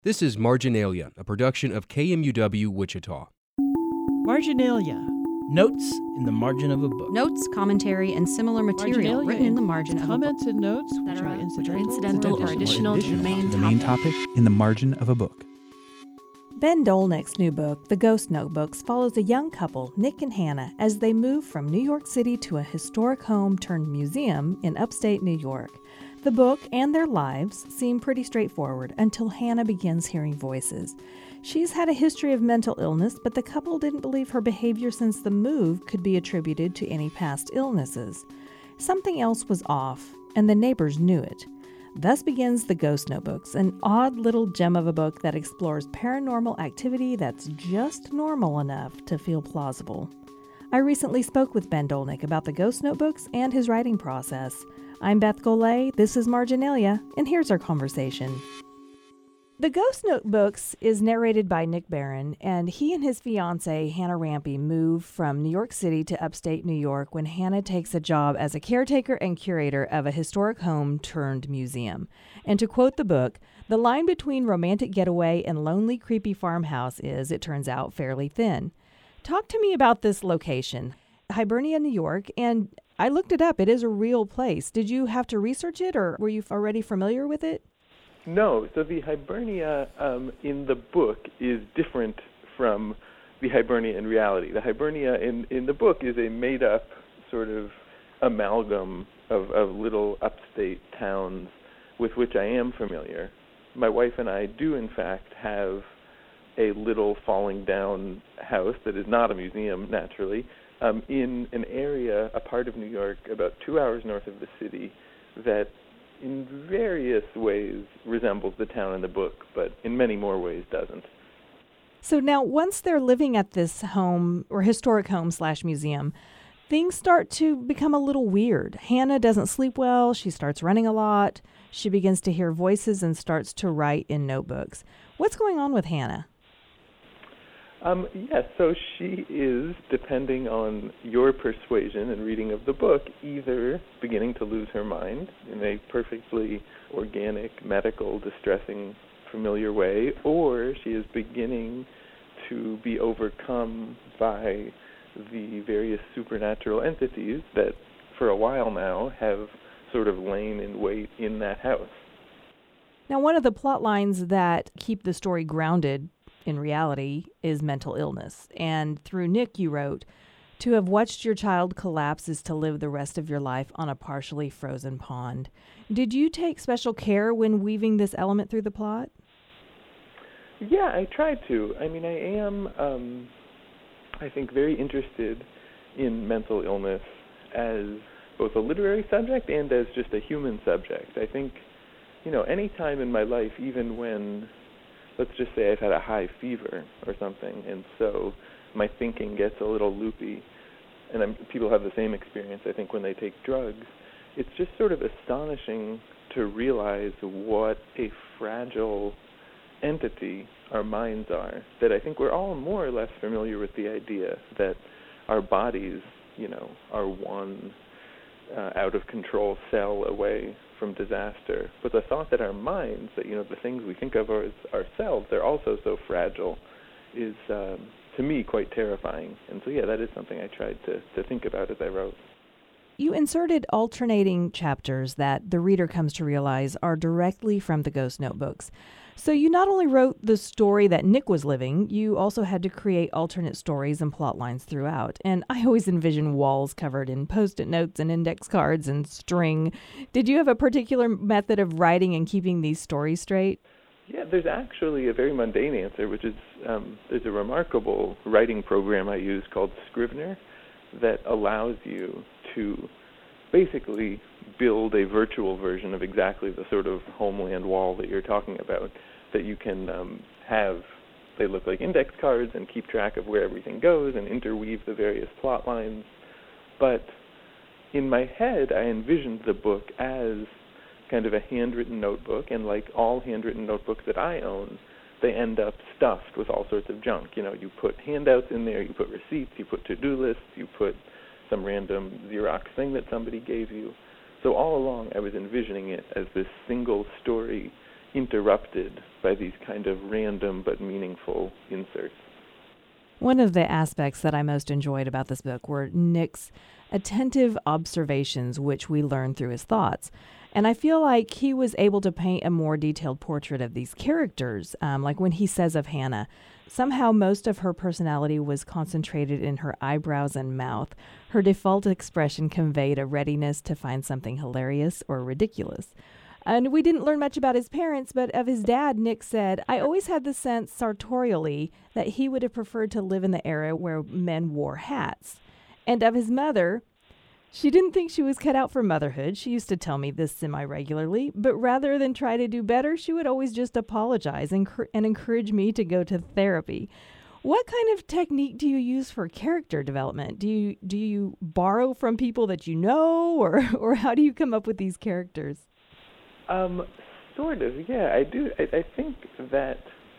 This is Marginalia, a production of KMUW Wichita. Marginalia. Notes in the margin of a book. Notes, commentary, and similar material Marginalia written in the margin of a book. Comments and notes That which are are incidental incidental or additional to the main topic in the margin of a book. Ben Dolnick's new book, The Ghost Notebooks, follows a young couple, Nick and Hannah, as they move from New York City to a historic home turned museum in upstate New York. The book and their lives seem pretty straightforward until Hannah begins hearing voices. She's had a history of mental illness, but the couple didn't believe her behavior since the move could be attributed to any past illnesses. Something else was off, and the neighbors knew it. Thus begins The Ghost Notebooks, an odd little gem of a book that explores paranormal activity that's just normal enough to feel plausible. I recently spoke with Ben Dolnick about The Ghost Notebooks and his writing process. I'm Beth Golay, this is Marginalia, and here's our conversation. The Ghost Notebooks is narrated by Nick Barron, and he and his fiancée, Hannah Rampey, move from New York City to upstate New York when Hannah takes a job as a caretaker and curator of a historic home turned museum. And to quote the book, the line between romantic getaway and lonely, creepy farmhouse is, it turns out, fairly thin. Talk to me about this location, Hibernia, New York, and I looked it up. It is a real place. Did you have to research it, or were you already familiar with it? No. So the Hibernia in the book is different from the Hibernia in reality. The Hibernia in the book is a made-up sort of amalgam of little upstate towns with which I am familiar. My wife and I do, in fact, have a little falling down house that is not a museum, naturally, in an area, a part of New York, about 2 hours north of the city, that in various ways resembles the town in the book, but in many more ways doesn't. So now, once they're living at this home, or historic home/museum, things start to become a little weird. Hannah doesn't sleep well, she starts running a lot, she begins to hear voices and starts to write in notebooks. What's going on with Hannah? Yes, so she is, depending on your persuasion and reading of the book, either beginning to lose her mind in a perfectly organic, medical, distressing, familiar way, or she is beginning to be overcome by the various supernatural entities that, for a while now, have sort of lain in wait in that house. Now, one of the plot lines that keep the story grounded in reality is mental illness. And through Nick, you wrote, "To have watched your child collapse is to live the rest of your life on a partially frozen pond." Did you take special care when weaving this element through the plot? Yeah, I tried to. I mean, I am, I think, very interested in mental illness as both a literary subject and as just a human subject. I think, any time in my life, even when, let's just say I've had a high fever or something, and so my thinking gets a little loopy, and people have the same experience, I think, when they take drugs. It's just sort of astonishing to realize what a fragile entity our minds are, that I think we're all more or less familiar with the idea that our bodies, are one out-of-control cell away from disaster. But the thought that our minds, that, the things we think of as ourselves, they're also so fragile, is, to me, quite terrifying. And so, yeah, that is something I tried to think about as I wrote. You inserted alternating chapters that the reader comes to realize are directly from the Ghost Notebooks. So you not only wrote the story that Nick was living, you also had to create alternate stories and plot lines throughout. And I always envision walls covered in Post-it notes and index cards and string. Did you have a particular method of writing and keeping these stories straight? Yeah, there's actually a very mundane answer, which is there's a remarkable writing program I use called Scrivener that allows you to basically build a virtual version of exactly the sort of homeland wall that you're talking about, that you can have. They look like index cards and keep track of where everything goes and interweave the various plot lines. But in my head, I envisioned the book as kind of a handwritten notebook, and like all handwritten notebooks that I own, they end up stuffed with all sorts of junk. You put handouts in there, you put receipts, you put to-do lists, you put some random Xerox thing that somebody gave you. So all along I was envisioning it as this single story interrupted by these kind of random but meaningful inserts. One of the aspects that I most enjoyed about this book were Nick's attentive observations, which we learn through his thoughts. And I feel like he was able to paint a more detailed portrait of these characters. Like when he says of Hannah, somehow most of her personality was concentrated in her eyebrows and mouth. Her default expression conveyed a readiness to find something hilarious or ridiculous. And we didn't learn much about his parents, but of his dad, Nick said, I always had the sense sartorially that he would have preferred to live in the era where men wore hats. And of his mother, she didn't think she was cut out for motherhood. She used to tell me this semi-regularly, but rather than try to do better, she would always just apologize and encourage me to go to therapy. What kind of technique do you use for character development? Do you borrow from people that you know, or how do you come up with these characters? Sort of, yeah, I do. I think that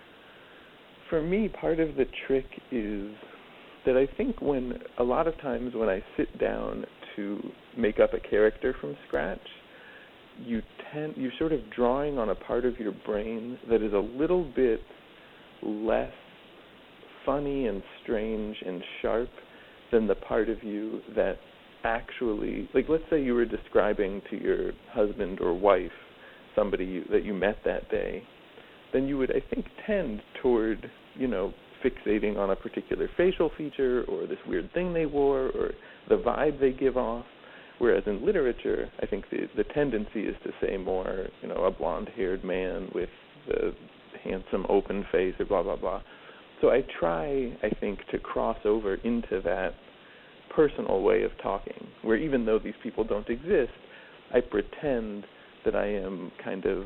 for me, part of the trick is that I think a lot of times when I sit down to make up a character from scratch, you're sort of drawing on a part of your brain that is a little bit less funny and strange and sharp than the part of you that actually, like, let's say you were describing to your husband or wife somebody that you met that day, then you would, I think, tend toward, fixating on a particular facial feature or this weird thing they wore or the vibe they give off. Whereas in literature, I think the tendency is to say more, a blonde-haired man with the handsome open face or blah, blah, blah. So I try, I think, to cross over into that personal way of talking, where even though these people don't exist, I pretend that I am kind of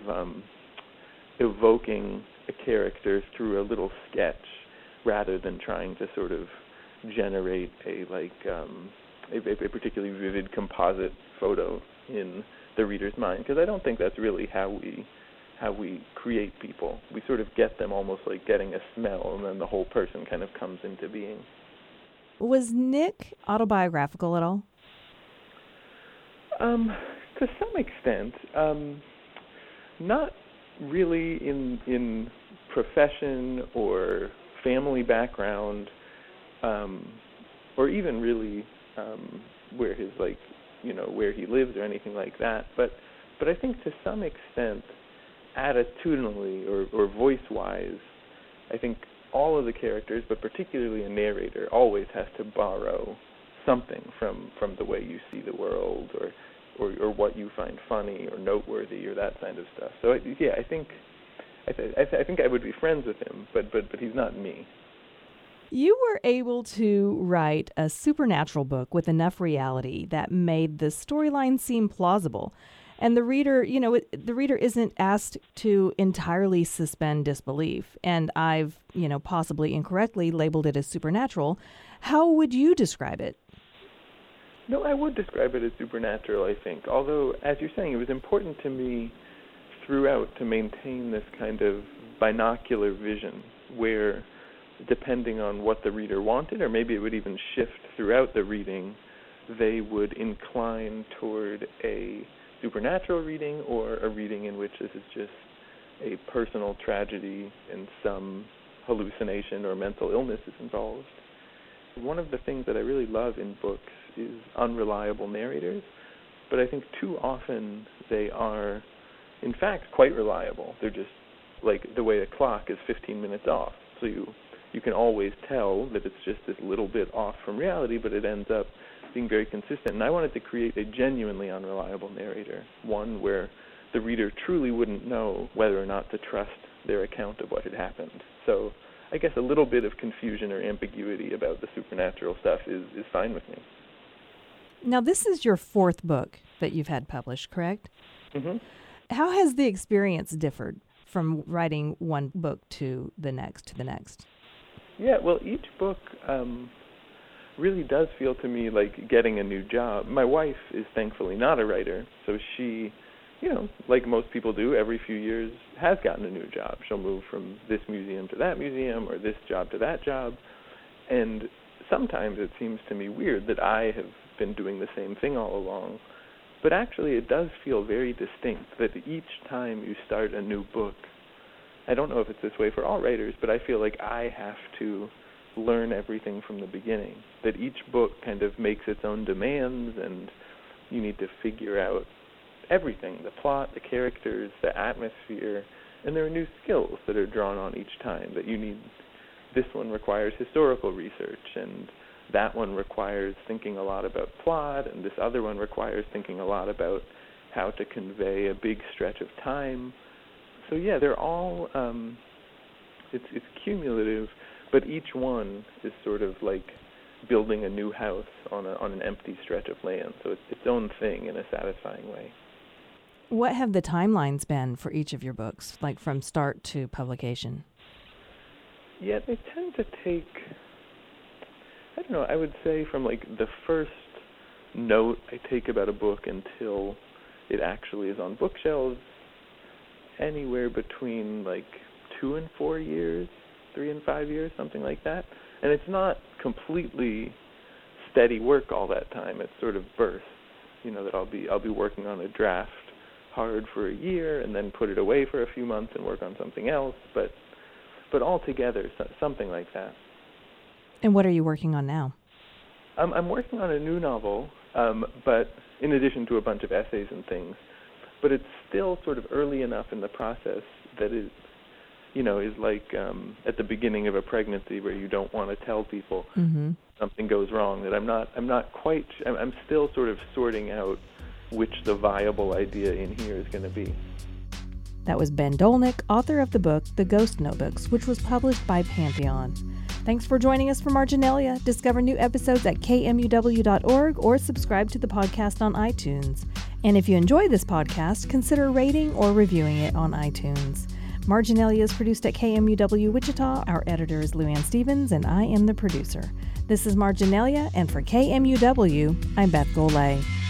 evoking a character through a little sketch rather than trying to sort of generate a particularly vivid composite photo in the reader's mind, because I don't think that's really how we create people. We sort of get them almost like getting a smell, and then the whole person kind of comes into being. Was Nick autobiographical at all? To some extent, not really in profession or family background, or even really where his where he lives or anything like that. But I think to some extent, attitudinally or voice-wise, I think all of the characters, but particularly a narrator, always has to borrow something from the way you see the world or what you find funny or noteworthy or that kind of stuff. So yeah, I think I would be friends with him, but he's not me. You were able to write a supernatural book with enough reality that made the storyline seem plausible. And the reader, the reader isn't asked to entirely suspend disbelief. And I've, possibly incorrectly labeled it as supernatural. How would you describe it? No, I would describe it as supernatural, I think. Although, as you're saying, it was important to me throughout to maintain this kind of binocular vision where, depending on what the reader wanted, or maybe it would even shift throughout the reading, they would incline toward a supernatural reading or a reading in which this is just a personal tragedy and some hallucination or mental illness is involved. One of the things that I really love in books is unreliable narrators, but I think too often they are, in fact, quite reliable. They're just like the way a clock is 15 minutes off. So you can always tell that it's just this little bit off from reality, but it ends up being very consistent. And I wanted to create a genuinely unreliable narrator, one where the reader truly wouldn't know whether or not to trust their account of what had happened. So I guess a little bit of confusion or ambiguity about the supernatural stuff is fine with me. Now, this is your fourth book that you've had published, correct? Mm-hmm. How has the experience differed from writing one book to the next? Yeah, well, each book really does feel to me like getting a new job. My wife is thankfully not a writer, so she, like most people do, every few years has gotten a new job. She'll move from this museum to that museum or this job to that job. And sometimes it seems to me weird that I have been doing the same thing all along. But actually it does feel very distinct that each time you start a new book, I don't know if it's this way for all writers, but I feel like I have to learn everything from the beginning, that each book kind of makes its own demands, and you need to figure out everything, the plot, the characters, the atmosphere, and there are new skills that are drawn on each time that you need. This one requires historical research, and that one requires thinking a lot about plot, and this other one requires thinking a lot about how to convey a big stretch of time. So yeah, they're all, it's cumulative, but each one is sort of like building a new house on an empty stretch of land. So it's its own thing in a satisfying way. What have the timelines been for each of your books, like from start to publication? Yeah, they tend to take, I don't know, I would say from like the first note I take about a book until it actually is on bookshelves, anywhere between like 2 and 4 years, 3 and 5 years, something like that. And it's not completely steady work all that time. It's sort of bursts, that I'll be working on a draft hard for a year and then put it away for a few months and work on something else, but all together, something like that. And what are you working on now? I'm working on a new novel, but in addition to a bunch of essays and things, but it's still sort of early enough in the process that is like at the beginning of a pregnancy where you don't want to tell people something goes wrong, that I'm still sort of sorting out which the viable idea in here is going to be. That was Ben Dolnick, author of the book The Ghost Notebooks, which was published by Pantheon. Thanks for joining us for Marginalia. Discover new episodes at kmuw.org or subscribe to the podcast on iTunes. And if you enjoy this podcast, consider rating or reviewing it on iTunes. Marginalia is produced at KMUW Wichita. Our editor is Lou Ann Stevens, and I am the producer. This is Marginalia, and for KMUW, I'm Beth Golay.